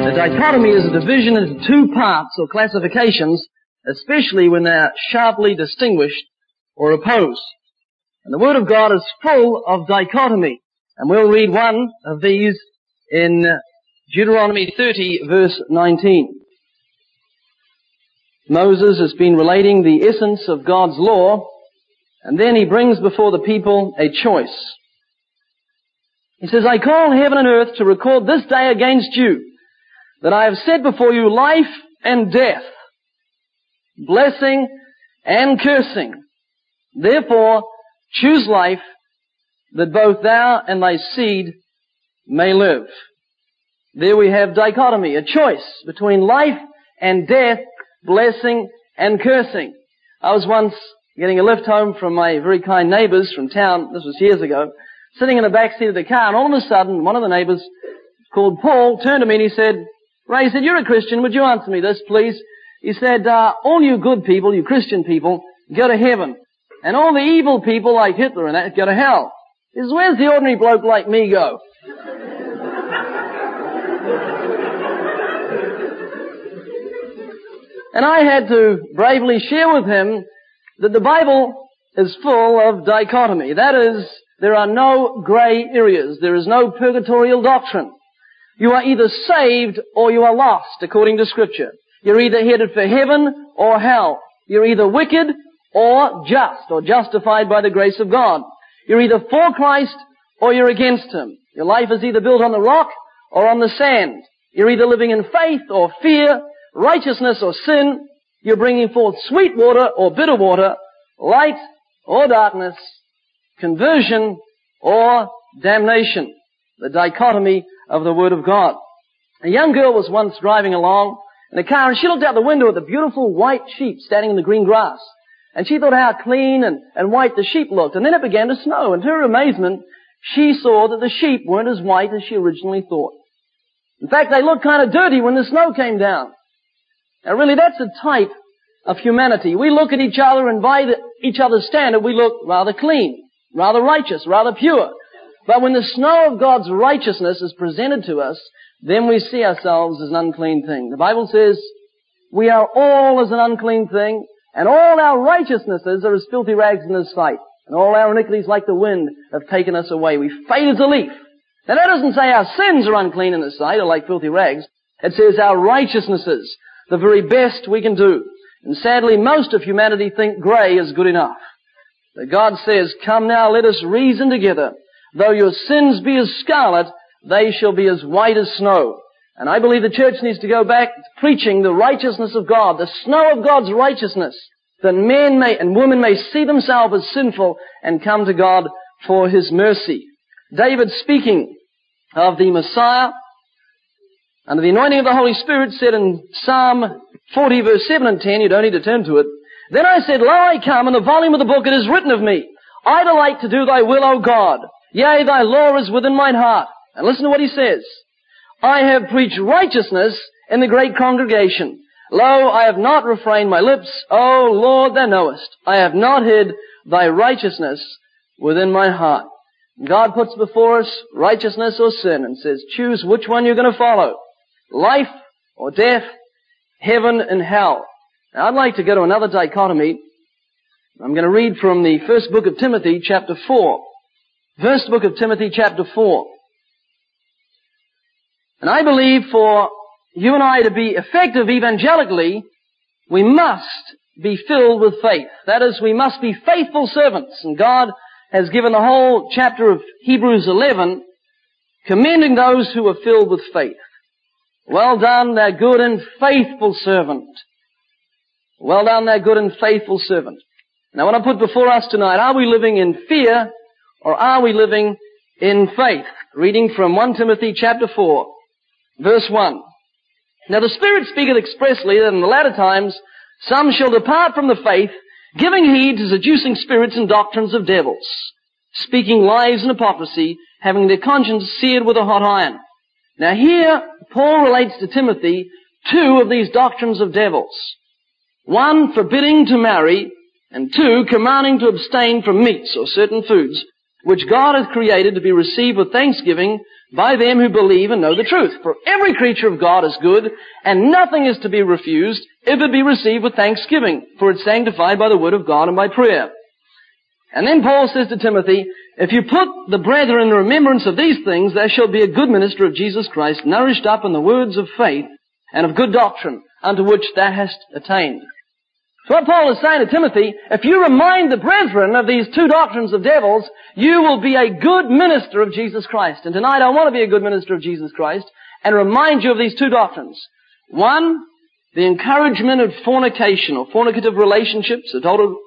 The dichotomy is a division into two parts or classifications, especially when they are sharply distinguished or opposed. And the Word of God is full of dichotomy. And we'll read one of these in Deuteronomy 30, verse 19. Moses has been relating the essence of God's law, and then he brings before the people a choice. He says, I call heaven and earth to record this day against you, that I have set before you life and death, blessing and cursing. Therefore, choose life, that both thou and thy seed may live. There we have dichotomy, a choice between life and death, blessing and cursing. I was once getting a lift home from my very kind neighbours from town, this was years ago, sitting in the back seat of the car, and all of a sudden, one of the neighbours, called Paul, turned to me and he said, Ray, he said, you're a Christian, would you answer me this, please? He said, all you good people, you Christian people, go to heaven. And all the evil people like Hitler and that go to hell. He says, where's the ordinary bloke like me go? And I had to bravely share with him that the Bible is full of dichotomy. That is, there are no gray areas. There is no purgatorial doctrine. You are either saved or you are lost, according to Scripture. You're either headed for heaven or hell. You're either wicked or just, or justified by the grace of God. You're either for Christ or you're against Him. Your life is either built on the rock or on the sand. You're either living in faith or fear, righteousness or sin. You're bringing forth sweet water or bitter water, light or darkness, conversion or damnation. The dichotomy of the Word of God. A young girl was once driving along in a car, and she looked out the window at the beautiful white sheep standing in the green grass. And she thought how clean and white the sheep looked. And then it began to snow, and to her amazement, she saw that the sheep weren't as white as she originally thought. In fact, they looked kind of dirty when the snow came down. Now really, that's a type of humanity. We look at each other, and by each other's standard, we look rather clean, rather righteous, rather pure. But when the snow of God's righteousness is presented to us, then we see ourselves as an unclean thing. The Bible says, we are all as an unclean thing, and all our righteousnesses are as filthy rags in His sight. And all our iniquities like the wind have taken us away. We fade as a leaf. Now that doesn't say our sins are unclean in His sight or like filthy rags. It says our righteousnesses, the very best we can do. And sadly, most of humanity think grey is good enough. But God says, come now, let us reason together. Though your sins be as scarlet, they shall be as white as snow. And I believe the church needs to go back preaching the righteousness of God, the snow of God's righteousness, that men may and women may see themselves as sinful and come to God for His mercy. David, speaking of the Messiah, under the anointing of the Holy Spirit, said in Psalm 40, verse 7 and 10, you don't need to turn to it, Then I said, Lo, I come, in the volume of the book it is written of me, I delight to do thy will, O God. Yea, thy law is within mine heart. And listen to what he says. I have preached righteousness in the great congregation. Lo, I have not refrained my lips. O Lord, thou knowest. I have not hid thy righteousness within my heart. God puts before us righteousness or sin and says, choose which one you're going to follow. Life or death, heaven and hell. Now I'd like to go to another dichotomy. I'm going to read from the first book of Timothy, chapter 4. First book of Timothy, chapter 4. And I believe for you and I to be effective evangelically, we must be filled with faith. That is, we must be faithful servants. And God has given the whole chapter of Hebrews 11 commending those who are filled with faith. Well done, thou good and faithful servant. Well done, thou good and faithful servant. Now, what I put before us tonight, are we living in fear or are we living in faith? Reading from 1 Timothy chapter 4, verse 1. Now the Spirit speaketh expressly that in the latter times some shall depart from the faith, giving heed to seducing spirits and doctrines of devils, speaking lies and hypocrisy, having their conscience seared with a hot iron. Now here, Paul relates to Timothy two of these doctrines of devils. One, forbidding to marry, and two, commanding to abstain from meats or certain foods, which God hath created to be received with thanksgiving by them who believe and know the truth. For every creature of God is good, and nothing is to be refused if it be received with thanksgiving, for it's sanctified by the word of God and by prayer. And then Paul says to Timothy, if you put the brethren in remembrance of these things, thou shalt be a good minister of Jesus Christ, nourished up in the words of faith and of good doctrine, unto which thou hast attained. So what Paul is saying to Timothy, if you remind the brethren of these two doctrines of devils, you will be a good minister of Jesus Christ. And tonight I want to be a good minister of Jesus Christ and remind you of these two doctrines. One, the encouragement of fornication or fornicative relationships, adultery.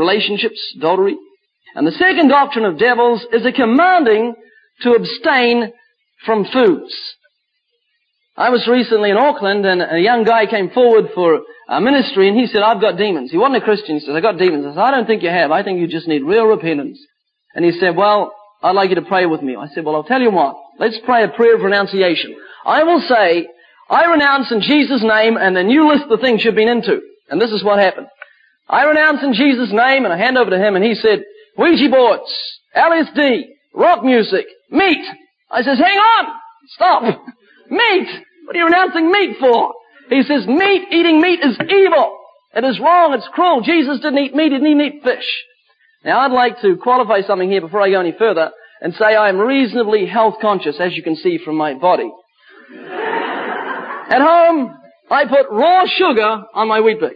And the second doctrine of devils is a commanding to abstain from foods. I was recently in Auckland and a young guy came forward for a ministry and he said, I've got demons. He wasn't a Christian. He said, I've got demons. I said, I don't think you have. I think you just need real repentance. And he said, well, I'd like you to pray with me. I said, well, I'll tell you what. Let's pray a prayer of renunciation. I will say, I renounce in Jesus' name, and then you list the things you've been into. And this is what happened. I renounce in Jesus' name, and I hand over to him, and he said, Ouija boards, LSD, rock music, meat. I says, hang on, stop. Meat. What are you renouncing meat for? He says, eating meat is evil. It is wrong, it's cruel. Jesus didn't eat meat, he didn't even eat fish. Now I'd like to qualify something here before I go any further and say I am reasonably health conscious, as you can see from my body. At home, I put raw sugar on my Weet-Bix.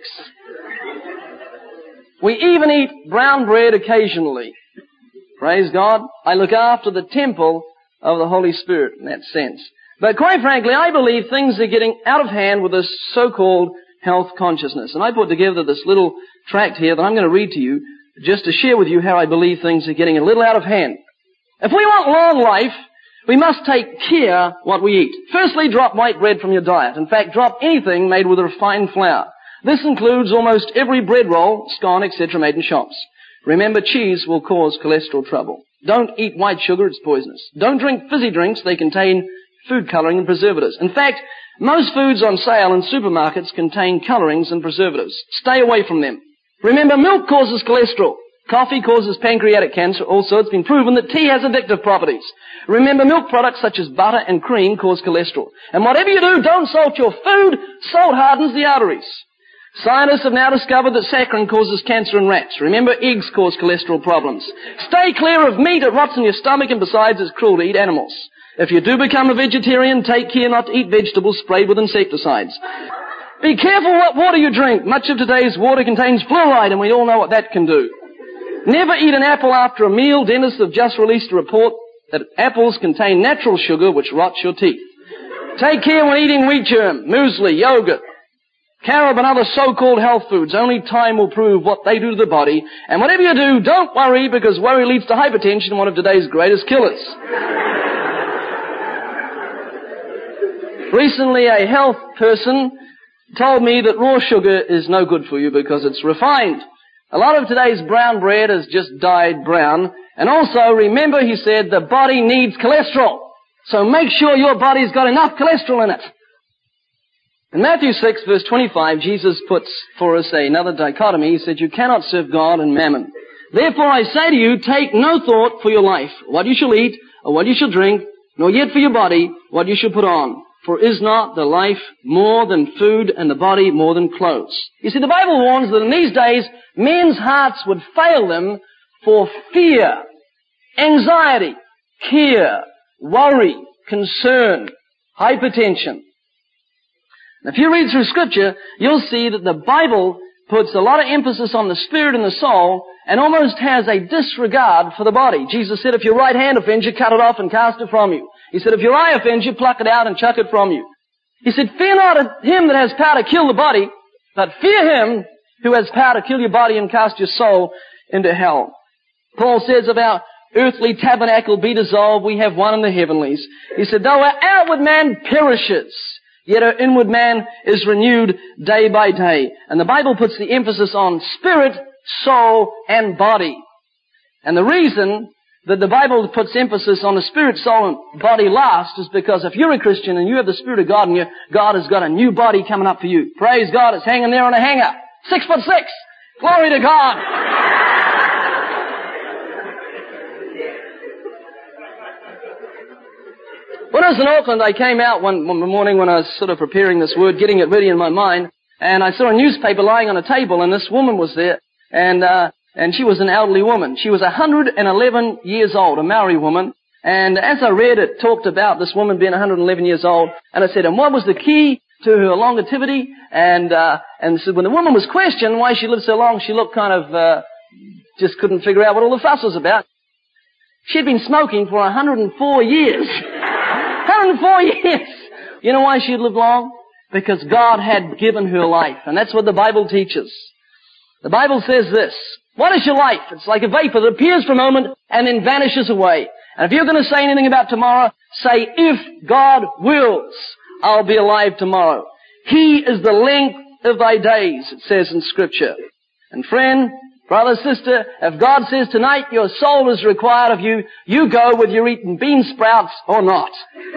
We even eat brown bread occasionally. Praise God. I look after the temple of the Holy Spirit in that sense. But quite frankly, I believe things are getting out of hand with this so-called health consciousness. And I put together this little tract here that I'm going to read to you just to share with you how I believe things are getting a little out of hand. If we want long life, we must take care what we eat. Firstly, drop white bread from your diet. In fact, drop anything made with refined flour. This includes almost every bread roll, scone, etc. made in shops. Remember, cheese will cause cholesterol trouble. Don't eat white sugar, it's poisonous. Don't drink fizzy drinks, they contain food coloring and preservatives. In fact, most foods on sale in supermarkets contain colorings and preservatives. Stay away from them. Remember, milk causes cholesterol. Coffee causes pancreatic cancer. Also, it's been proven that tea has addictive properties. Remember, milk products such as butter and cream cause cholesterol. And whatever you do, don't salt your food. Salt hardens the arteries. Scientists have now discovered that saccharin causes cancer in rats. Remember, eggs cause cholesterol problems. Stay clear of meat. It rots in your stomach, and besides, it's cruel to eat animals. If you do become a vegetarian, take care not to eat vegetables sprayed with insecticides. Be careful what water you drink. Much of today's water contains fluoride, and we all know what that can do. Never eat an apple after a meal. Dentists have just released a report that apples contain natural sugar which rots your teeth. Take care when eating wheat germ, muesli, yogurt, carob and other so-called health foods. Only time will prove what they do to the body. And whatever you do, don't worry, because worry leads to hypertension, one of today's greatest killers. Recently, a health person told me that raw sugar is no good for you because it's refined. A lot of today's brown bread is just dyed brown. And also, remember, he said, the body needs cholesterol. So make sure your body's got enough cholesterol in it. In Matthew 6, verse 25, Jesus puts for us another dichotomy. He said, you cannot serve God and mammon. Therefore I say to you, take no thought for your life, what you shall eat, or what you shall drink, nor yet for your body, what you shall put on. For is not the life more than food, and the body more than clothes? You see, the Bible warns that in these days, men's hearts would fail them for fear, anxiety, care, worry, concern, hypertension. If you read through Scripture, you'll see that the Bible puts a lot of emphasis on the spirit and the soul and almost has a disregard for the body. Jesus said, if your right hand offends you, cut it off and cast it from you. He said, if your eye offends you, pluck it out and chuck it from you. He said, fear not him that has power to kill the body, but fear him who has power to kill your body and cast your soul into hell. Paul says, if our earthly tabernacle be dissolved, we have one in the heavenlies. He said, though our outward man perishes, yet our inward man is renewed day by day. And the Bible puts the emphasis on spirit, soul, and body. And the reason that the Bible puts emphasis on the spirit, soul, and body last is because if you're a Christian and you have the Spirit of God in you, God has got a new body coming up for you. Praise God, it's hanging there on a hanger. 6'6". Glory to God. I was in Auckland, I came out one morning when I was sort of preparing this word, getting it ready in my mind, and I saw a newspaper lying on a table, and this woman was there, and she was an elderly woman. She was 111 years old, a Maori woman. And as I read, it talked about this woman being 111 years old. And I said, and what was the key to her longevity? And so when the woman was questioned why she lived so long, she looked kind of, just couldn't figure out what all the fuss was about. She'd been smoking for 104 years. 104 years! You know why she'd lived long? Because God had given her life. And that's what the Bible teaches. The Bible says this, what is your life? It's like a vapor that appears for a moment and then vanishes away. And if you're going to say anything about tomorrow, say, if God wills, I'll be alive tomorrow. He is the length of thy days, it says in Scripture. And friend, brother, sister, if God says tonight your soul is required of you, you go whether you're eating bean sprouts or not.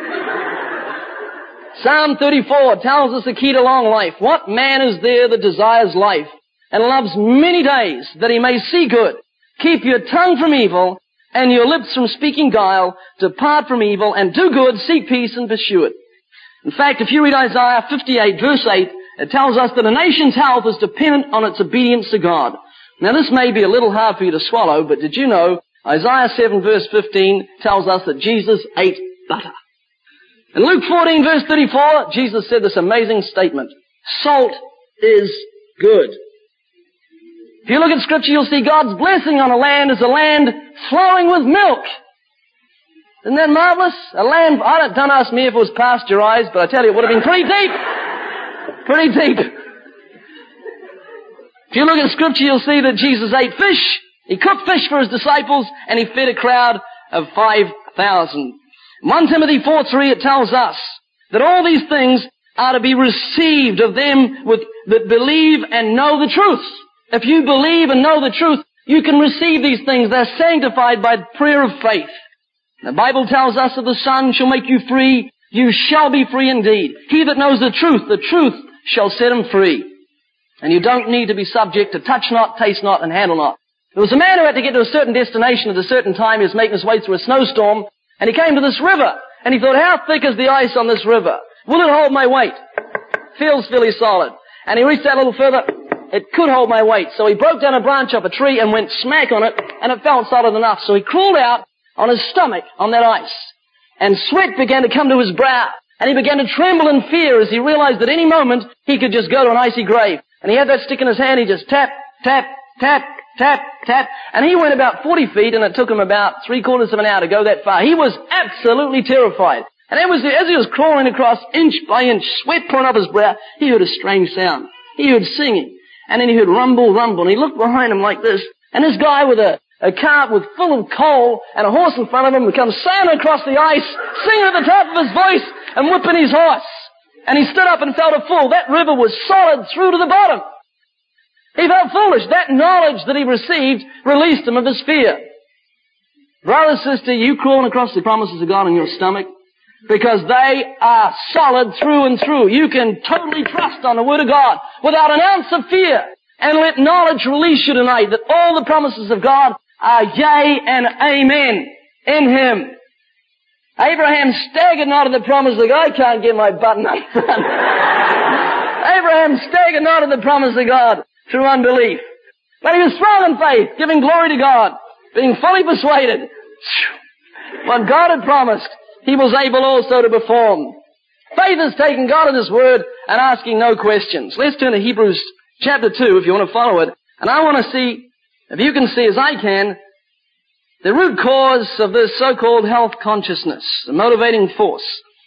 Psalm 34 tells us the key to long life. What man is there that desires life and loves many days that he may see good? Keep your tongue from evil and your lips from speaking guile. Depart from evil and do good, seek peace and pursue it. In fact, if you read Isaiah 58 verse 8, it tells us that a nation's health is dependent on its obedience to God. Now this may be a little hard for you to swallow, but did you know Isaiah 7 verse 15 tells us that Jesus ate butter? In Luke 14 verse 34, Jesus said this amazing statement, salt is good. If you look at Scripture, you'll see God's blessing on a land is a land flowing with milk. Isn't that marvelous? A land, don't ask me if it was pasteurized, but I tell you, it would have been pretty deep. Pretty deep. If you look at Scripture, you'll see that Jesus ate fish. He cooked fish for His disciples, and He fed a crowd of 5,000. 1 Timothy 4:3, it tells us that all these things are to be received of them that believe and know the truth. If you believe and know the truth, you can receive these things. They're sanctified by prayer of faith. The Bible tells us that the Son shall make you free. You shall be free indeed. He that knows the truth shall set him free. And you don't need to be subject to touch not, taste not, and handle not. There was a man who had to get to a certain destination at a certain time. He was making his way through a snowstorm, and he came to this river. And he thought, how thick is the ice on this river? Will it hold my weight? Feels fairly solid. And he reached out a little further. It could hold my weight. So he broke down a branch off a tree and went smack on it, and it felt solid enough. So he crawled out on his stomach on that ice. And sweat began to come to his brow. And he began to tremble in fear as he realized that any moment he could just go to an icy grave. And he had that stick in his hand. He just tap, tap, tap, tap, tap. And he went about 40 feet, and it took him about 3/4 of an hour to go that far. He was absolutely terrified. And as he was crawling across inch by inch, sweat pouring off his brow, he heard a strange sound. He heard singing. And then he heard rumble, rumble. And he looked behind him like this. And this guy with a cart full of coal and a horse in front of him comes sailing across the ice, singing at the top of his voice and whipping his horse. And he stood up and felt a fool. That river was solid through to the bottom. He felt foolish. That knowledge that he received released him of his fear. Brother, sister, you crawling across the promises of God in your stomach because they are solid through and through. You can totally trust on the Word of God without an ounce of fear. And let knowledge release you tonight that all the promises of God are yea and amen in Him. Abraham staggered not at the promise of God. I can't get my button undone. Abraham staggered not at the promise of God through unbelief. But he was strong in faith, giving glory to God, being fully persuaded. What God had promised, he was able also to perform. Faith is taking God at His word and asking no questions. Let's turn to Hebrews chapter 2 if you want to follow it. And I want to see, if you can see as I can, the root cause of this so-called health consciousness, the motivating force.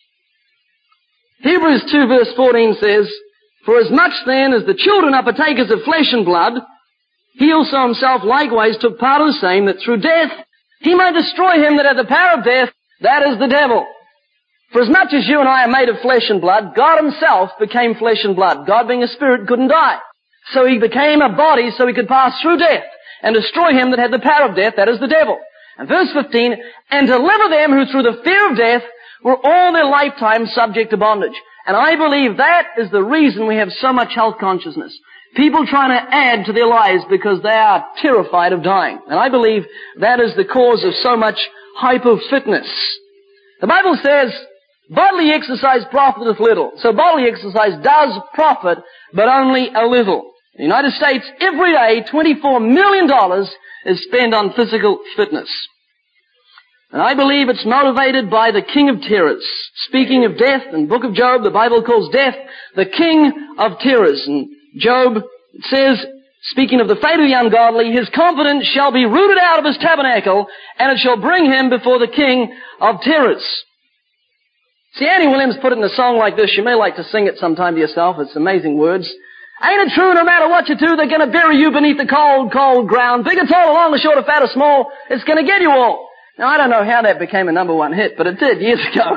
Hebrews 2 verse 14 says, for as much then as the children are partakers of flesh and blood, he also himself likewise took part of the same, that through death he might destroy him that had the power of death, that is the devil. For as much as you and I are made of flesh and blood, God Himself became flesh and blood. God being a spirit couldn't die. So He became a body so He could pass through death and destroy him that had the power of death, that is the devil. And verse 15, and deliver them who through the fear of death were all their lifetime subject to bondage. And I believe that is the reason we have so much health consciousness. People trying to add to their lives because they are terrified of dying. And I believe that is the cause of so much hyper-fitness. The Bible says Bodily exercise profiteth little. So bodily exercise does profit, but only a little. In the United States, every day, $24 million is spent on physical fitness. And I believe it's motivated by the king of terrors. Speaking of death, in the book of Job, the Bible calls death the king of terrors. And Job says, speaking of the fate of the ungodly, his confidence shall be rooted out of his tabernacle, and it shall bring him before the king of terrors. See, Annie Williams put it in a song like this. You may like to sing it sometime to yourself. It's amazing words. Ain't it true, no matter what you do, they're going to bury you beneath the cold, cold ground. Big or tall, long or short or fat or small, it's going to get you all. Now, I don't know how that became a number one hit, but it did years ago.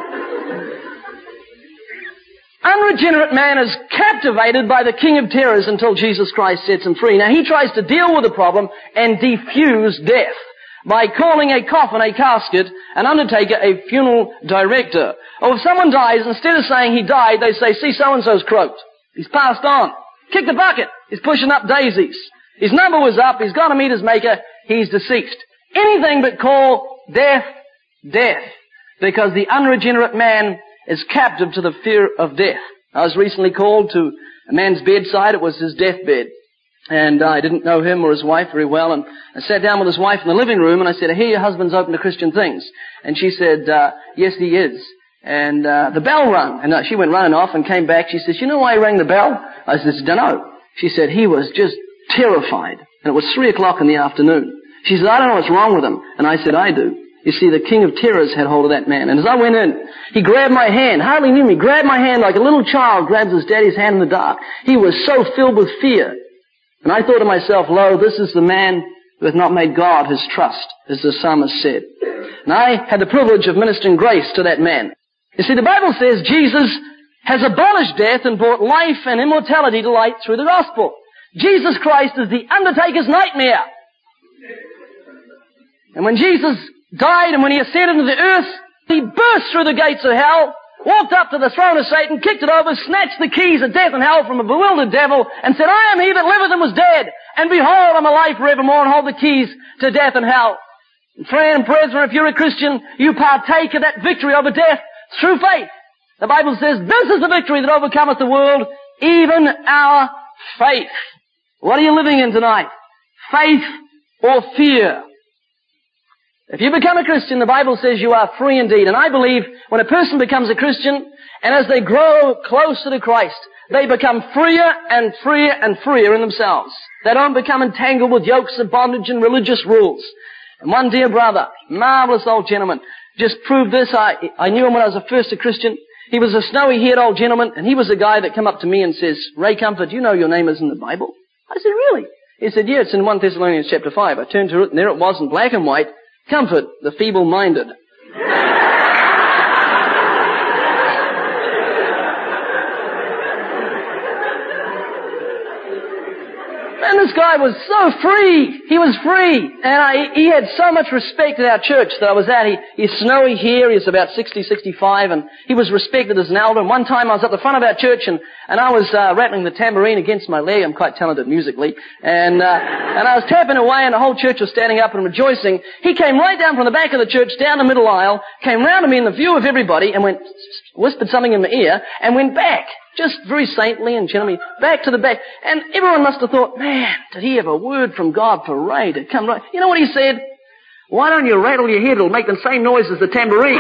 Unregenerate man is captivated by the king of terrors until Jesus Christ sets him free. Now, he tries to deal with the problem and defuse death by calling a coffin a casket, an undertaker a funeral director. Or if someone dies, instead of saying he died, they say, see, so-and-so's croaked. He's passed on. Kick the bucket. He's pushing up daisies. His number was up. He's gone to meet his maker. He's deceased. Anything but call death, death. Because the unregenerate man is captive to the fear of death. I was recently called to a man's bedside. It was his deathbed. And I didn't know him or his wife very well. And I sat down with his wife in the living room and I said, I hear your husband's open to Christian things. And she said, yes, he is. And the bell rang. And she went running off and came back. She says, you know why he rang the bell? I said, dunno. She said, he was just terrified. And it was 3 o'clock in the afternoon. She said, I don't know what's wrong with him. And I said, I do. You see, the king of terrors had hold of that man. And as I went in, he grabbed my hand, hardly knew me, grabbed my hand like a little child grabs his daddy's hand in the dark. He was so filled with fear. And I thought to myself, lo, this is the man who hath not made God his trust, as the psalmist said. And I had the privilege of ministering grace to that man. You see, the Bible says Jesus has abolished death and brought life and immortality to light through the gospel. Jesus Christ is the undertaker's nightmare. And when Jesus died and when he ascended into the earth, he burst through the gates of hell, walked up to the throne of Satan, kicked it over, snatched the keys of death and hell from a bewildered devil, and said, I am he that liveth and was dead, and behold, I'm alive forevermore, and hold the keys to death and hell. And friend and brethren, if you're a Christian, you partake of that victory over death through faith. The Bible says, this is the victory that overcometh the world, even our faith. What are you living in tonight? Faith or fear? If you become a Christian, the Bible says you are free indeed. And I believe when a person becomes a Christian, and as they grow closer to Christ, they become freer and freer and freer in themselves. They don't become entangled with yokes of bondage and religious rules. And one dear brother, marvelous old gentleman, just proved this. I knew him when I was first a Christian. He was a snowy-haired old gentleman, and he was a guy that came up to me and says, Ray Comfort, do you know your name is in the Bible? I said, really? He said, yeah, it's in 1 Thessalonians chapter 5. I turned to it, and there it was in black and white. Comfort the feeble-minded. And this guy was so free. He was free. And he had so much respect at our church that I was at. He's snowy here. He's about 60, 65. And he was respected as an elder. And one time I was at the front of our church and I was rattling the tambourine against my leg. I'm quite talented musically. And I was tapping away and the whole church was standing up and rejoicing. He came right down from the back of the church, down the middle aisle, came round to me in the view of everybody and whispered something in my ear and went back. Just very saintly and gently, back to the back. And everyone must have thought, man, did he have a word from God for Ray to come right? You know what he said? Why don't you rattle your head? It'll make the same noise as the tambourine.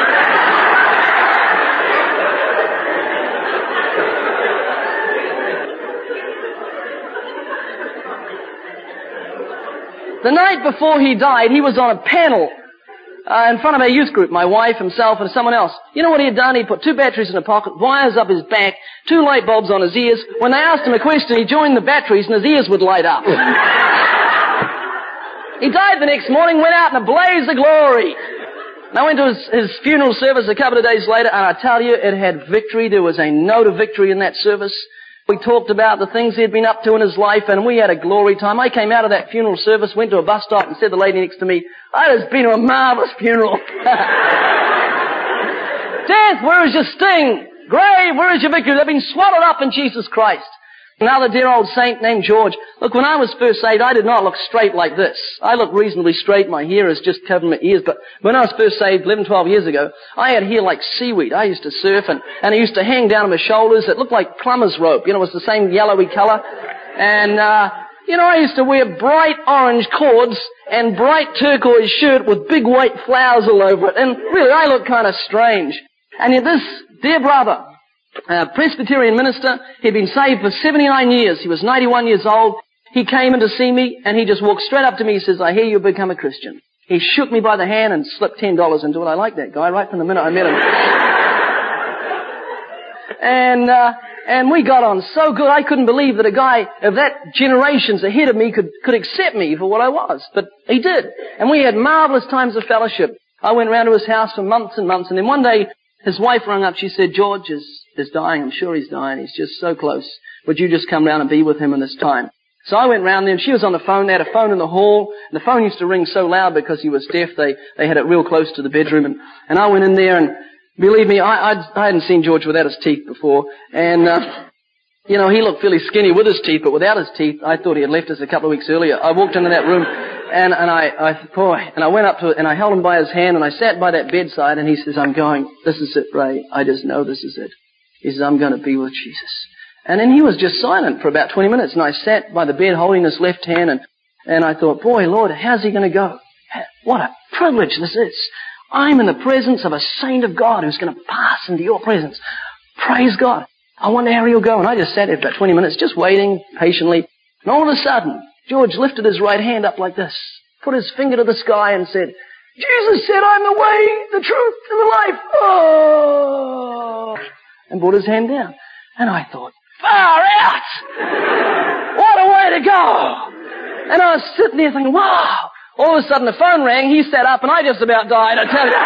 The night before he died, he was on a panel in front of our youth group, my wife, himself, and someone else. You know what he had done? He put 2 batteries in a pocket, wires up his back, 2 light bulbs on his ears. When they asked him a question, he joined the batteries and his ears would light up. He died the next morning, went out in a blaze of glory. And I went to his funeral service a couple of days later, and I tell you, it had victory. There was a note of victory in that service. We talked about the things he had been up to in his life, and we had a glory time. I came out of that funeral service, went to a bus stop, and said to the lady next to me, I just been to a marvelous funeral. Death, where is your sting? Grave, where is your victory? They've been swallowed up in Jesus Christ. Another dear old saint named George. Look, when I was first saved, I did not look straight like this. I look reasonably straight. My hair is just covering my ears. But when I was first saved 11, 12 years ago, I had hair like seaweed. I used to surf and it used to hang down on my shoulders. It looked like plumber's rope. You know, it was the same yellowy color. And, I used to wear bright orange cords and bright turquoise shirt with big white flowers all over it. And really, I looked kind of strange. And yet this dear brother, Presbyterian minister, he'd been saved for 79 years. He was 91 years old. He came in to see me, and he just walked straight up to me. He says, I hear you've become a Christian. He shook me by the hand and slipped $10 into it. I like that guy right from the minute I met him. And we got on so good. I couldn't believe that a guy of that generations ahead of me could accept me for what I was. But he did. And we had marvelous times of fellowship. I went round to his house for months and months, and then one day his wife rang up. She said, George is dying. I'm sure he's dying. He's just so close. Would you just come round and be with him in this time? So I went round there, and she was on the phone. They had a phone in the hall, and the phone used to ring so loud because he was deaf. They had it real close to the bedroom, and I went in there, and believe me, I hadn't seen George without his teeth before, and he looked fairly skinny with his teeth, but without his teeth, I thought he had left us a couple of weeks earlier. I walked into that room, and I went up to it, and I held him by his hand, and I sat by that bedside, and he says, this is it, Ray. I just know this is it. He says, I'm going to be with Jesus. And then he was just silent for about 20 minutes, and I sat by the bed holding his left hand, and I thought, boy, Lord, how's he going to go? What a privilege this is. I'm in the presence of a saint of God who's going to pass into your presence. Praise God. I wonder how he'll go. And I just sat there for about 20 minutes, just waiting patiently. And all of a sudden, George lifted his right hand up like this, put his finger to the sky and said, Jesus said, I'm the way, the truth, and the life. Oh! And brought his hand down. And I thought, far out! What a way to go! And I was sitting there thinking, wow! All of a sudden the phone rang, he sat up, and I just about died, I tell you.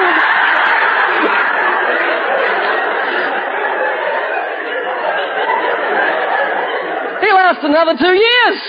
He lasted another 2 years.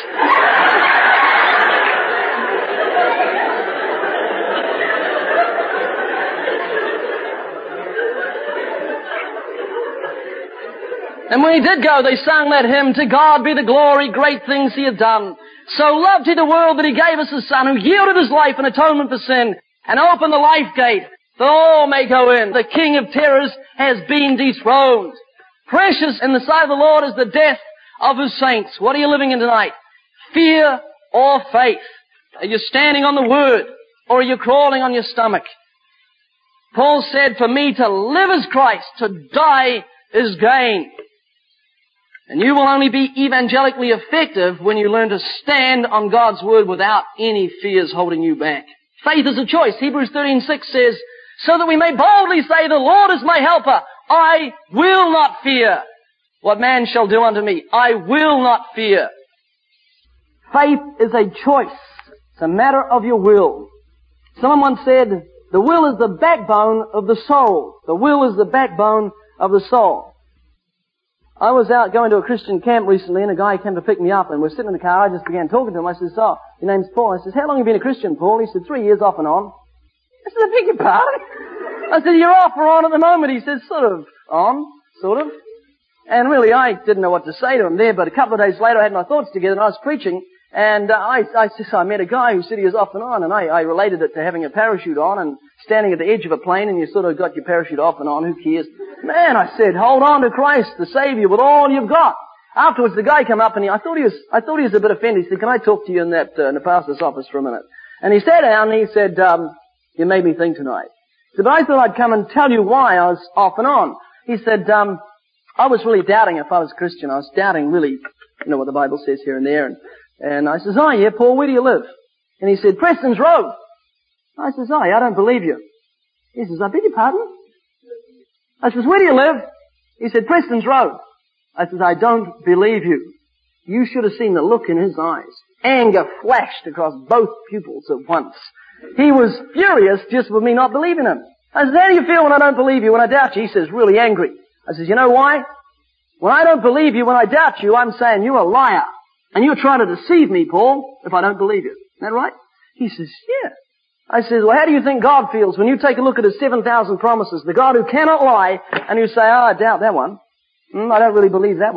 And when he did go, they sang that hymn, To God be the glory, great things he had done. So loved he the world that he gave us his Son, who yielded his life in atonement for sin, and opened the life gate that all may go in. The King of terrors has been dethroned. Precious in the sight of the Lord is the death of his saints. What are you living in tonight? Fear or faith? Are you standing on the Word, or are you crawling on your stomach? Paul said, for me to live is Christ, to die is gain. And you will only be evangelically effective when you learn to stand on God's Word without any fears holding you back. Faith is a choice. Hebrews 13:6 says, so that we may boldly say, the Lord is my helper. I will not fear what man shall do unto me. I will not fear. Faith is a choice. It's a matter of your will. Someone once said, the will is the backbone of the soul. The will is the backbone of the soul. I was out going to a Christian camp recently, and a guy came to pick me up, and we're sitting in the car. I just began talking to him. I said, so, your name's Paul. I said, how long have you been a Christian, Paul? He said, 3 years off and on. I said, I beg your pardon? I said, you're off or on at the moment? He said, sort of on, sort of. And really, I didn't know what to say to him there, but a couple of days later, I had my thoughts together, and I was preaching, and I met a guy who said he was off and on, and I related it to having a parachute on and standing at the edge of a plane, and you sort of got your parachute off and on. Who cares? Man, I said, hold on to Christ, the Savior, with all you've got. Afterwards, the guy came up, and I thought he was a bit offended. He said, can I talk to you in the pastor's office for a minute? And he sat down, and he said, you made me think tonight. He said, but I thought I'd come and tell you why I was off and on. He said, I was really doubting if I was a Christian. I was doubting really, what the Bible says here and there. And I says, oh yeah, Paul, where do you live? And he said, Preston's Road. I says, oh yeah, I don't believe you. He says, I beg your pardon? I says, where do you live? He said, Preston's Road. I says, I don't believe you. You should have seen the look in his eyes. Anger flashed across both pupils at once. He was furious just with me not believing him. I said, how do you feel when I don't believe you, when I doubt you? He says, really angry. I says, you know why? When I don't believe you, when I doubt you, I'm saying you're a liar. And you're trying to deceive me, Paul, if I don't believe you. Isn't that right? He says, yeah. I says, well, how do you think God feels when you take a look at his 7,000 promises, the God who cannot lie, and you say, oh, I doubt that one. I don't really believe that one.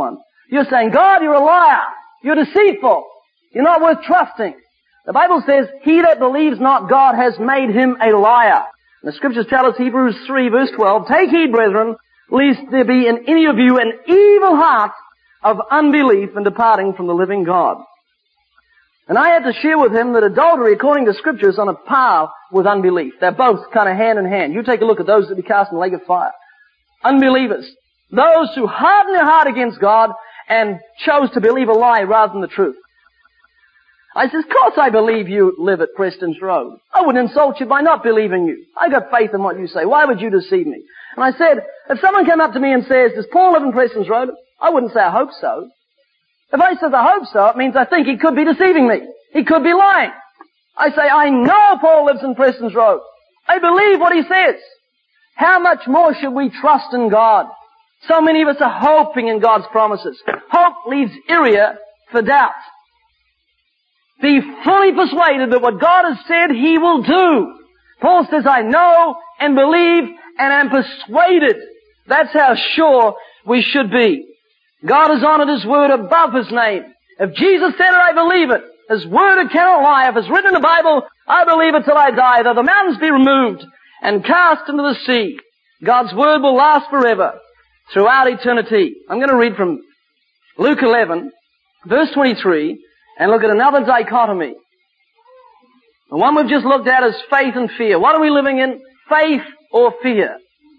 You're saying, God, you're a liar. You're deceitful. You're not worth trusting. The Bible says, he that believes not God has made him a liar. And the Scriptures tell us, Hebrews 3 verse 12, take heed, brethren, lest there be in any of you an evil heart of unbelief and departing from the living God. And I had to share with him that adultery, according to Scripture, is on a par with unbelief. They're both kind of hand in hand. You take a look at those that be cast in the lake of fire. Unbelievers. Those who harden their heart against God and chose to believe a lie rather than the truth. I says, of course I believe you live at Preston's Road. I wouldn't insult you by not believing you. I got faith in what you say. Why would you deceive me? And I said, if someone came up to me and says, does Paul live in Preston's Road? I wouldn't say I hope so. If I says I hope so, it means I think he could be deceiving me. He could be lying. I say, I know Paul lives in Preston's Road. I believe what he says. How much more should we trust in God? So many of us are hoping in God's promises. Hope leaves area for doubt. Be fully persuaded that what God has said He will do. Paul says, I know and believe and am persuaded. That's how sure we should be. God has honored His word above His name. If Jesus said it, I believe it. His word it cannot lie. If it's written in the Bible, I believe it till I die. Though the mountains be removed and cast into the sea, God's word will last forever, throughout eternity. I'm going to read from Luke 11, verse 23, and look at another dichotomy. The one we've just looked at is faith and fear. What are we living in? Faith or fear?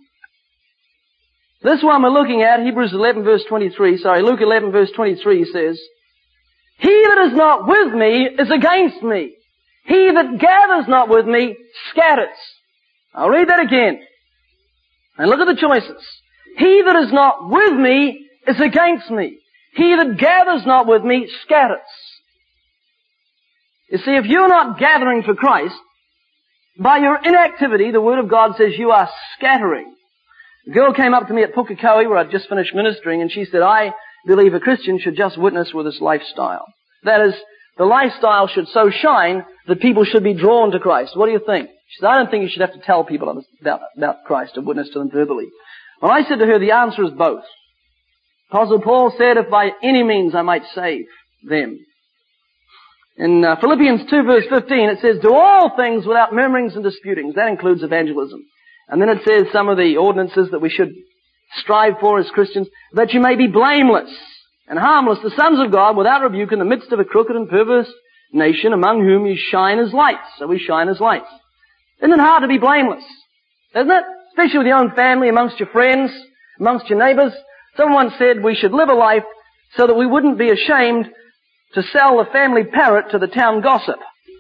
This one we're looking at, Luke 11 verse 23 says, he that is not with me is against me. He that gathers not with me scatters. I'll read that again. And look at the choices. He that is not with me is against me. He that gathers not with me scatters. You see, if you're not gathering for Christ, by your inactivity, the Word of God says you are scattering. A girl came up to me at Pukekohe, where I'd just finished ministering, and she said, I believe a Christian should just witness with his lifestyle. That is, the lifestyle should so shine that people should be drawn to Christ. What do you think? She said, I don't think you should have to tell people about Christ or witness to them verbally. Well, I said to her, the answer is both. Apostle Paul said, if by any means I might save them. In Philippians 2 verse 15, it says, do all things without murmurings and disputings. That includes evangelism. And then it says some of the ordinances that we should strive for as Christians, that you may be blameless and harmless, the sons of God, without rebuke, in the midst of a crooked and perverse nation, among whom you shine as lights. So we shine as lights. Isn't it hard to be blameless? Isn't it? Especially with your own family, amongst your friends, amongst your neighbors. Someone said we should live a life so that we wouldn't be ashamed to sell the family parrot to the town gossip.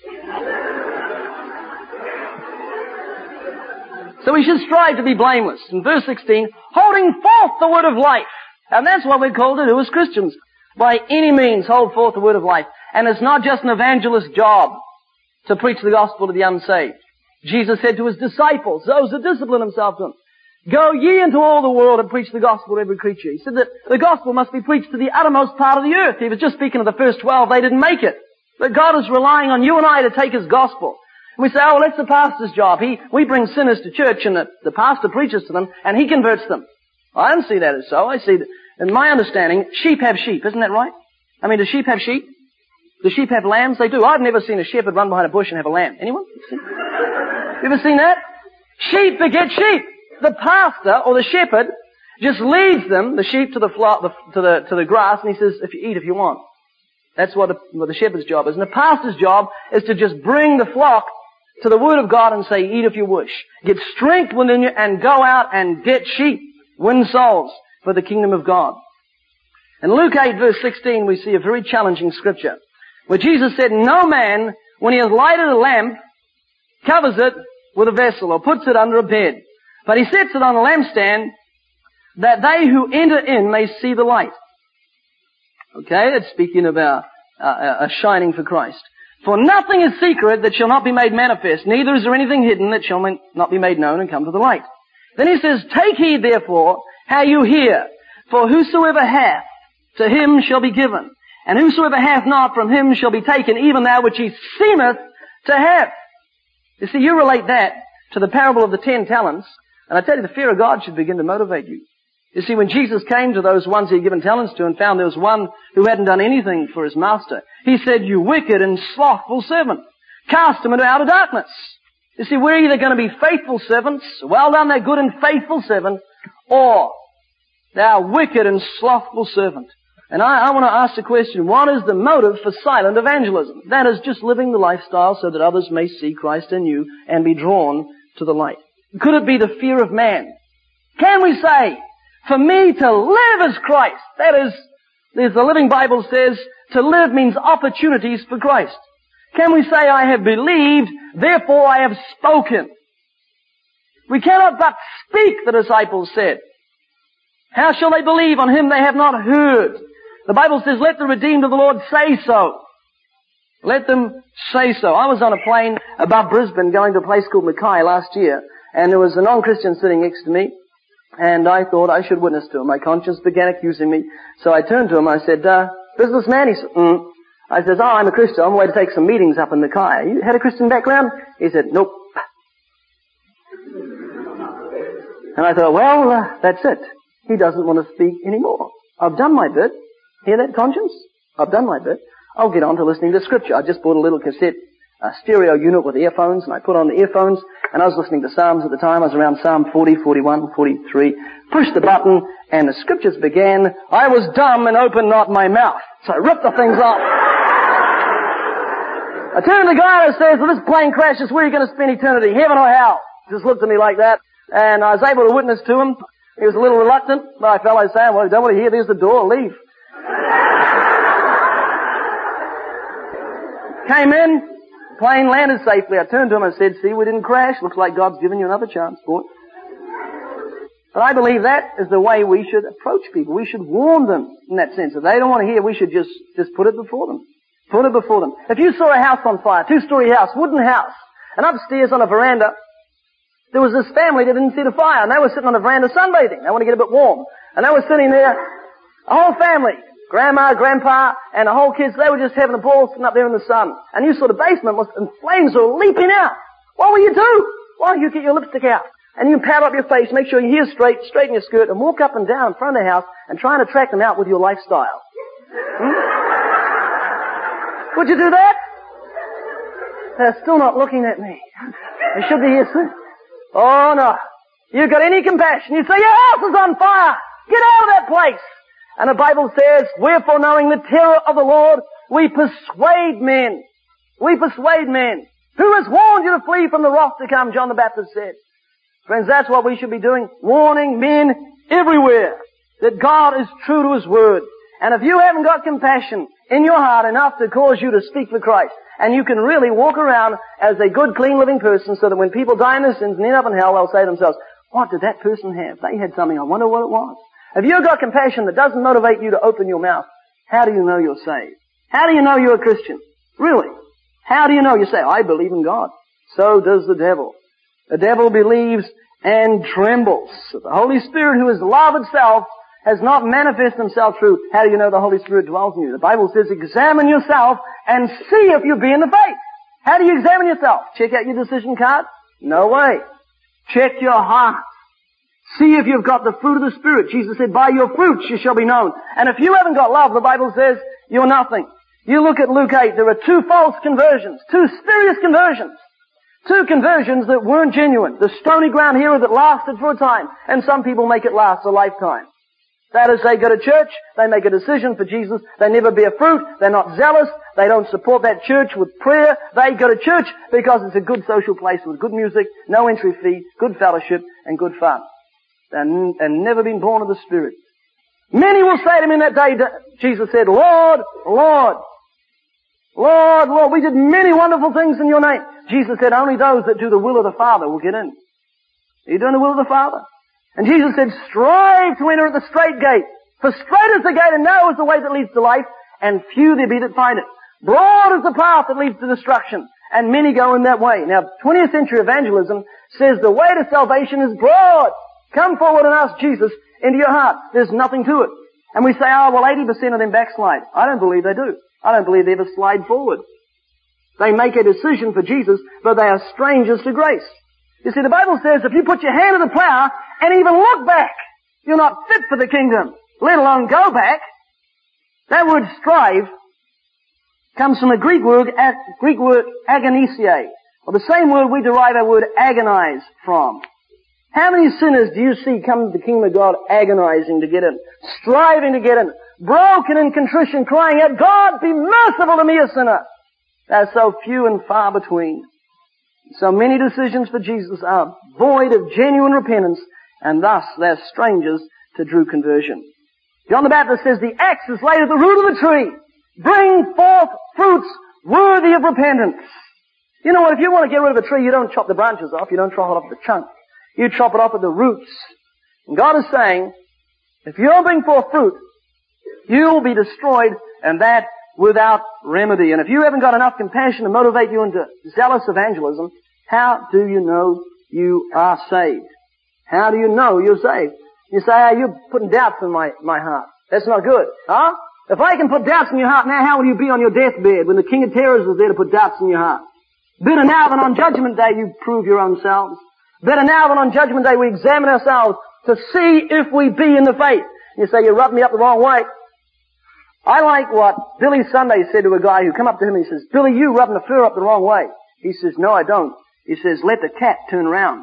So we should strive to be blameless. In verse 16, holding forth the word of life. And that's what we're called to do as Christians. By any means, hold forth the word of life. And it's not just an evangelist's job to preach the gospel to the unsaved. Jesus said to His disciples, those that discipline themselves to Him, go ye into all the world and preach the gospel to every creature. He said that the gospel must be preached to the uttermost part of the earth. He was just speaking of the first 12. They didn't make it. But God is relying on you and I to take His gospel. And we say, oh, well, that's the pastor's job. We bring sinners to church and the pastor preaches to them and he converts them. Well, I don't see that as so. I see that, in my understanding, sheep have sheep. Isn't that right? I mean, do sheep have sheep? Do sheep have lambs? They do. I've never seen a shepherd run behind a bush and have a lamb. Anyone? You ever seen that? Sheep beget sheep. The pastor or the shepherd just leads them, the sheep, to the flock, to the grass, and he says, if you eat if you want. That's what the shepherd's job is. And the pastor's job is to just bring the flock to the Word of God and say, eat if you wish. Get strength within you and go out and get sheep. Win souls for the kingdom of God. In Luke 8 verse 16 we see a very challenging scripture where Jesus said, no man, when he has lighted a lamp, covers it with a vessel or puts it under a bed, but he sets it on a lampstand that they who enter in may see the light. Okay, that's speaking of a shining for Christ. For nothing is secret that shall not be made manifest, neither is there anything hidden that shall not be made known and come to the light. Then he says, take heed therefore how you hear, for whosoever hath, to him shall be given, and whosoever hath not, from him shall be taken, even that which he seemeth to have. You see, you relate that to the parable of the 10 talents, and I tell you, the fear of God should begin to motivate you. You see, when Jesus came to those ones he had given talents to and found there was one who hadn't done anything for his master, he said, "You wicked and slothful servant, cast him into outer darkness." You see, we're either going to be faithful servants, well done, thou good and faithful servant, or thou wicked and slothful servant. And I want to ask the question, what is the motive for silent evangelism? That is just living the lifestyle so that others may see Christ in you and be drawn to the light. Could it be the fear of man? Can we say, for me to live is Christ? That is, as the Living Bible says, to live means opportunities for Christ. Can we say, I have believed, therefore I have spoken? We cannot but speak, the disciples said. How shall they believe on him they have not heard? The Bible says, let the redeemed of the Lord say so. Let them say so. I was on a plane above Brisbane going to a place called Mackay last year, and there was a non-Christian sitting next to me, and I thought I should witness to him. My conscience began accusing me, so I turned to him. I said, businessman? He said, I said, I'm a Christian. I'm on my way to take some meetings up in Mackay. You had a Christian background? He said, nope. And I thought, well, that's it. He doesn't want to speak anymore. I've done my bit. Hear that, conscience? I've done my bit. I'll get on to listening to Scripture. I just bought a little cassette stereo unit with earphones, and I put on the earphones, and I was listening to Psalms at the time. I was around Psalm 40, 41, 43. Pushed the button, and the Scriptures began. I was dumb and opened not my mouth. So I ripped the things off. I turned to the guy and I said, well, this plane crashes, where are you going to spend eternity? Heaven or hell? Just looked at me like that, and I was able to witness to him. He was a little reluctant, but I felt like saying, well, you don't want to hear, there's the door, leave. Came in, plane landed safely. I turned to him and said, see, we didn't crash. Looks like God's given you another chance, boy. But I believe that is the way we should approach people. We should warn them in that sense. If they don't want to hear, we should just put it before them. Put it before them. If you saw a house on fire, 2-story house, wooden house, and upstairs on a veranda, there was this family that didn't see the fire, and they were sitting on the veranda sunbathing. They want to get a bit warm. And they were sitting there, a whole family, grandma, grandpa, and the whole kids, they were just having a ball sitting up there in the sun. And you saw the basement and flames were leaping out. What will you do? Well, you get your lipstick out. And you powder up your face, make sure your hair's straight, straighten your skirt, and walk up and down in front of the house and try and attract them out with your lifestyle. Would you do that? They're still not looking at me. They should be here soon. Oh no. You've got any compassion. You say, your house is on fire. Get out of that place. And the Bible says, wherefore knowing the terror of the Lord, we persuade men. We persuade men. Who has warned you to flee from the wrath to come, John the Baptist said. Friends, that's what we should be doing. Warning men everywhere that God is true to His Word. And if you haven't got compassion in your heart enough to cause you to speak for Christ, and you can really walk around as a good, clean, living person so that when people die in their sins and end up in hell, they'll say to themselves, what did that person have? They had something. I wonder what it was. If you've got compassion that doesn't motivate you to open your mouth, how do you know you're saved? How do you know you're a Christian? Really? How do you know? You say, I believe in God. So does the devil. The devil believes and trembles. The Holy Spirit, who is love itself, has not manifested Himself through. How do you know the Holy Spirit dwells in you? The Bible says, examine yourself and see if you be in the faith. How do you examine yourself? Check out your decision card? No way. Check your heart. See if you've got the fruit of the Spirit. Jesus said, by your fruits you shall be known. And if you haven't got love, the Bible says, you're nothing. You look at Luke 8, there are 2 false conversions, 2 spurious conversions. 2 conversions that weren't genuine. The stony ground hero that lasted for a time, and some people make it last a lifetime. That is, they go to church, they make a decision for Jesus, they never bear fruit, they're not zealous, they don't support that church with prayer, they go to church because it's a good social place with good music, no entry fee, good fellowship, and good fun. And never been born of the Spirit. Many will say to me in that day, Jesus said, Lord, Lord, Lord, Lord, we did many wonderful things in your name. Jesus said, only those that do the will of the Father will get in. Are you doing the will of the Father? And Jesus said, strive to enter at the straight gate. For straight is the gate and narrow is the way that leads to life, and few there be that find it. Broad is the path that leads to destruction, and many go in that way. Now, 20th century evangelism says the way to salvation is broad. Come forward and ask Jesus into your heart. There's nothing to it. And we say, oh, well, 80% of them backslide. I don't believe they do. I don't believe they ever slide forward. They make a decision for Jesus, but they are strangers to grace. You see, the Bible says if you put your hand to the plow and even look back, You're not fit for the kingdom, let alone go back. That word strive comes from a Greek word agonisia, or the same word we derive our word agonize from. How many sinners do you see come to the kingdom of God agonizing to get in, striving to get in, broken in contrition, crying out, God, be merciful to me, a sinner? They're so few and far between. So many decisions for Jesus are void of genuine repentance, and thus they're strangers to true conversion. John the Baptist says, the axe is laid at the root of the tree. Bring forth fruits worthy of repentance. You know what, if you want to get rid of a tree, you don't chop the branches off, you don't chop it off the trunk. You chop it off at the roots. And God is saying, if you don't bring forth fruit, you will be destroyed, and that without remedy. And if you haven't got enough compassion to motivate you into zealous evangelism, how do you know you are saved? How do you know you're saved? You say, you're putting doubts in my heart. That's not good. Huh? If I can put doubts in your heart now, how will you be on your deathbed when the King of Terrors is there to put doubts in your heart? Better now than on Judgment Day you prove your own selves. Better now than on Judgment Day we examine ourselves to see if we be in the faith. You say, you rubbed me up the wrong way. I like what Billy Sunday said to a guy who come up to him and he says, Billy, you rubbing the fur up the wrong way. He says, no, I don't. He says, let the cat turn around.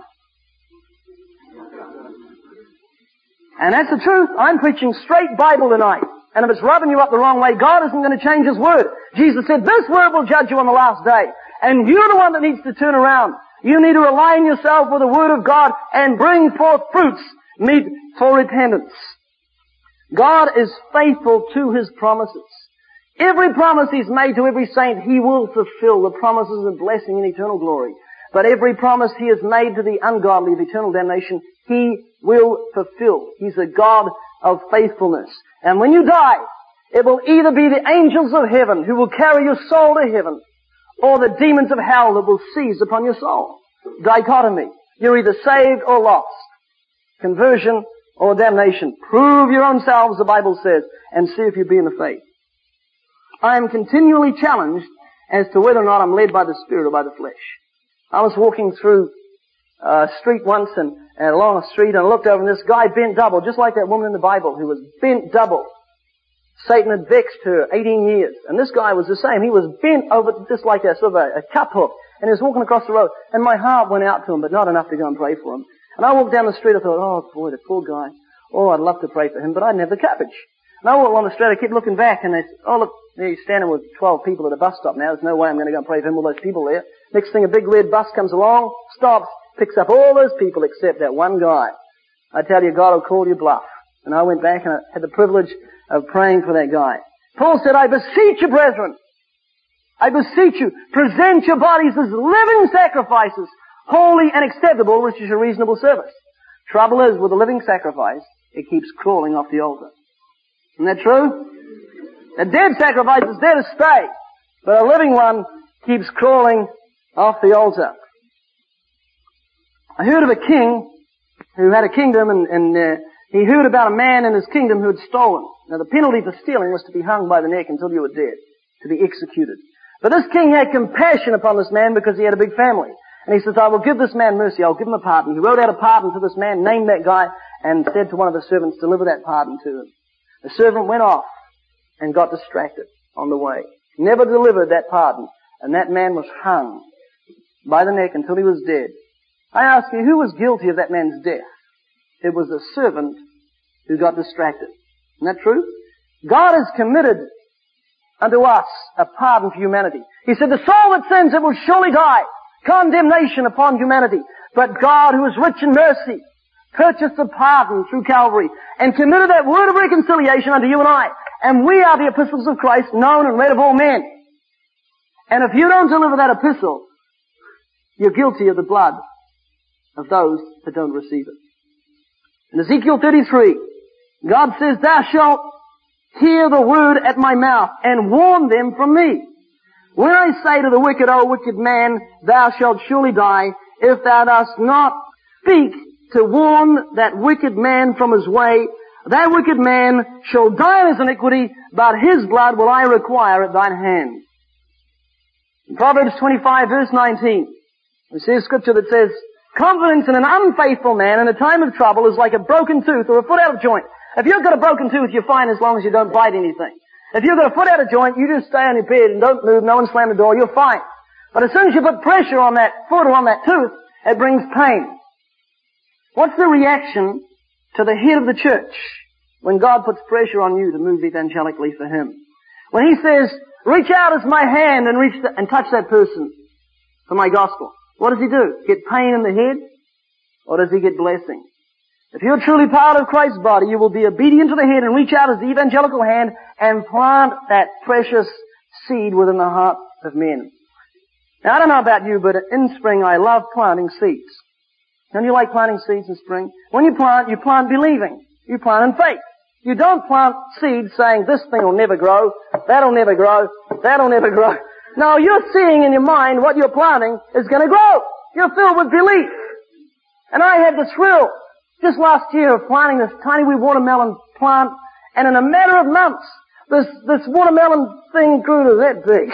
And that's the truth. I'm preaching straight Bible tonight. And if it's rubbing you up the wrong way, God isn't going to change His Word. Jesus said, this Word will judge you on the last day. And you're the one that needs to turn around. You need to align yourself with the Word of God and bring forth fruits meet for repentance. God is faithful to His promises. Every promise He's made to every saint, He will fulfill the promises of blessing and eternal glory. But every promise He has made to the ungodly of eternal damnation, He will fulfill. He's a God of faithfulness. And when you die, it will either be the angels of heaven who will carry your soul to heaven, or the demons of hell that will seize upon your soul. Dichotomy. You're either saved or lost. Conversion or damnation. Prove your own selves, the Bible says, and see if you be in the faith. I am continually challenged as to whether or not I'm led by the Spirit or by the flesh. I was walking through a street once and along a street, and I looked over, and this guy bent double, just like that woman in the Bible who was bent double. Satan had vexed her 18 years, and this guy was the same. He was bent over just like a sort of a cup hook, and he was walking across the road, and my heart went out to him, but not enough to go and pray for him. And I walked down the street, I thought, oh boy, the poor guy. Oh, I'd love to pray for him, but I didn't have the courage. And I walked along the street, I kept looking back, and they said, oh look, there he's standing with 12 people at a bus stop now. There's no way I'm going to go and pray for him, all those people there. Next thing, a big red bus comes along, stops, picks up all those people except that one guy. I tell you, God will call you bluff. And I went back and I had the privilege of praying for that guy. Paul said, I beseech you, brethren, I beseech you, present your bodies as living sacrifices, holy and acceptable, which is your reasonable service. Trouble is, with a living sacrifice, it keeps crawling off the altar. Isn't that true? A dead sacrifice is there to stay, but a living one keeps crawling off the altar. I heard of a king who had a kingdom, and he heard about a man in his kingdom who had stolen. Now the penalty for stealing was to be hung by the neck until you were dead, to be executed. But this king had compassion upon this man because he had a big family. And he says, I will give this man mercy, I'll give him a pardon. He wrote out a pardon to this man, named that guy, and said to one of the servants, deliver that pardon to him. The servant went off and got distracted on the way. Never delivered that pardon, and that man was hung by the neck until he was dead. I ask you, who was guilty of that man's death? It was the servant who got distracted. Isn't that true? God has committed unto us a pardon for humanity. He said, the soul that sins, it will surely die. Condemnation upon humanity. But God, who is rich in mercy, purchased a pardon through Calvary and committed that word of reconciliation unto you and I. And we are the epistles of Christ, known and read of all men. And if you don't deliver that epistle, you're guilty of the blood of those that don't receive it. In Ezekiel 33, God says, thou shalt hear the word at my mouth and warn them from me. When I say to the wicked, O wicked man, thou shalt surely die, if thou dost not speak to warn that wicked man from his way, that wicked man shall die in his iniquity, but his blood will I require at thine hand. In Proverbs 25 verse 19, we see a scripture that says, Confidence in an unfaithful man in a time of trouble is like a broken tooth or a foot out of joint. If you've got a broken tooth, you're fine as long as you don't bite anything. If you've got a foot out of joint, you just stay on your bed and don't move, no one slam the door, you're fine. But as soon as you put pressure on that foot or on that tooth, it brings pain. What's the reaction to the head of the church when God puts pressure on you to move evangelically for Him? When He says, reach out as my hand and touch that person for my gospel. What does He do? Get pain in the head? Or does He get blessing? If you're truly part of Christ's body, you will be obedient to the head and reach out as the evangelical hand and plant that precious seed within the heart of men. Now, I don't know about you, but in spring I love planting seeds. Don't you like planting seeds in spring? When you plant believing. You plant in faith. You don't plant seeds saying, this thing will never grow, that'll never grow, that'll never grow. No, you're seeing in your mind what you're planting is going to grow. You're filled with belief. And I had the thrill just last year of planting this tiny wee watermelon plant, and in a matter of months, this watermelon thing grew to that big.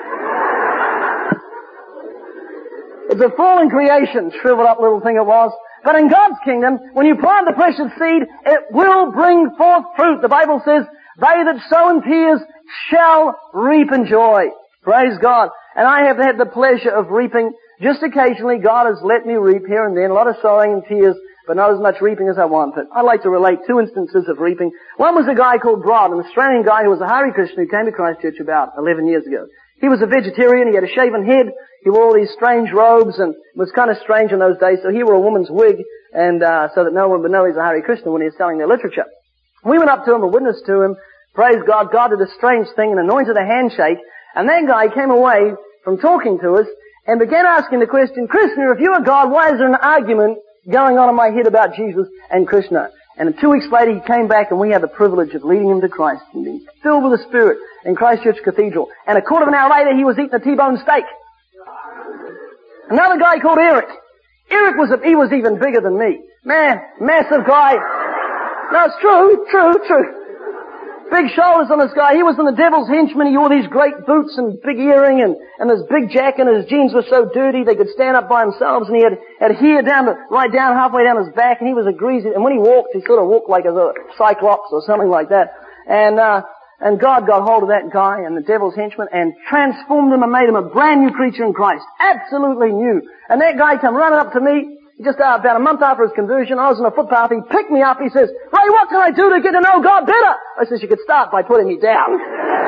It's a fallen creation, shriveled up little thing it was. But in God's kingdom, when you plant the precious seed, it will bring forth fruit. The Bible says, they that sow in tears shall reap in joy. Praise God. And I have had the pleasure of reaping. Just occasionally, God has let me reap here and then. A lot of sowing and tears, but not as much reaping as I want. But I'd like to relate two instances of reaping. One was a guy called Brod, an Australian guy who was a Hare Krishna who came to Christchurch about 11 years ago. He was a vegetarian. He had a shaven head. He wore all these strange robes, and it was kind of strange in those days. So he wore a woman's wig, and so that no one would know he's a Hare Krishna when he was selling their literature. We went up to him and witnessed to him. Praise God. God did a strange thing and anointed a handshake. And that guy came away from talking to us and began asking the question, Krishna, if you are God, why is there an argument going on in my head about Jesus and Krishna? And 2 weeks later he came back and we had the privilege of leading him to Christ and being filled with the Spirit in Christchurch Cathedral. And a quarter of an hour later he was eating a T-bone steak. Another guy called Eric. Eric he was even bigger than me. Man, massive guy. No, it's true. Big shoulders on this guy. He was in the devil's henchman. He wore these great boots and big earring and this big jacket, and his jeans were so dirty they could stand up by themselves, and he had hair right down halfway down his back, and he was a greasy, and when he walked, he sort of walked like a cyclops or something like that. And God got hold of that guy and the devil's henchman and transformed him and made him a brand new creature in Christ. Absolutely new. And that guy come running up to me just about a month after his conversion. I was on a footpath. He picked me up. He says, Ray, what can I do to get to know God better? I says, you could start by putting me down.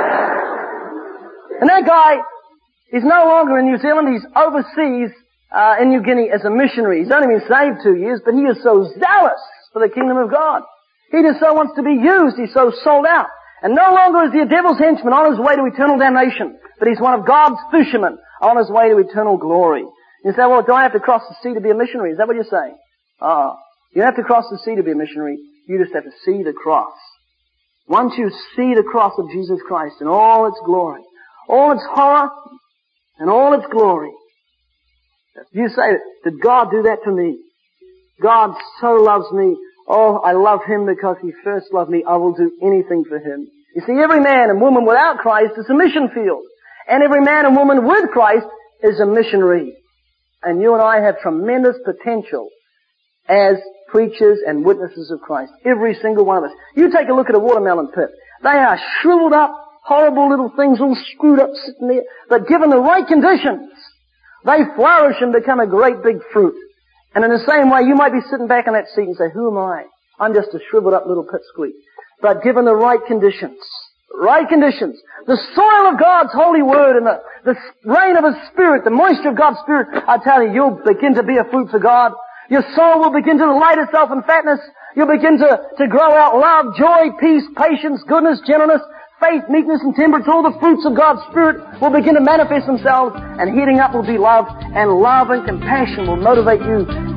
And that guy, he's no longer in New Zealand. He's overseas in New Guinea as a missionary. He's only been saved 2 years, but he is so zealous for the kingdom of God. He just so wants to be used. He's so sold out. And no longer is he a devil's henchman on his way to eternal damnation, but he's one of God's fishermen on his way to eternal glory. You say, well, do I have to cross the sea to be a missionary? Is that what you're saying? You don't have to cross the sea to be a missionary. You just have to see the cross. Once you see the cross of Jesus Christ in all its glory, all its horror, and all its glory, you say, did God do that for me? God so loves me. Oh, I love Him because He first loved me. I will do anything for Him. You see, every man and woman without Christ is a mission field. And every man and woman with Christ is a missionary. And you and I have tremendous potential as preachers and witnesses of Christ. Every single one of us. You take a look at a watermelon pit. They are shriveled up, horrible little things all screwed up sitting there. But given the right conditions, they flourish and become a great big fruit. And in the same way, you might be sitting back in that seat and say, who am I? I'm just a shriveled up little pipsqueak. But given the right conditions, the soil of God's holy word and the rain of His Spirit, the moisture of God's Spirit, I tell you, you'll begin to be a fruit for God. Your soul will begin to delight itself in fatness. You'll begin to grow out love, joy, peace, patience, goodness, gentleness, faith, meekness, and temperance. All the fruits of God's Spirit will begin to manifest themselves, and heating up will be love, and compassion will motivate you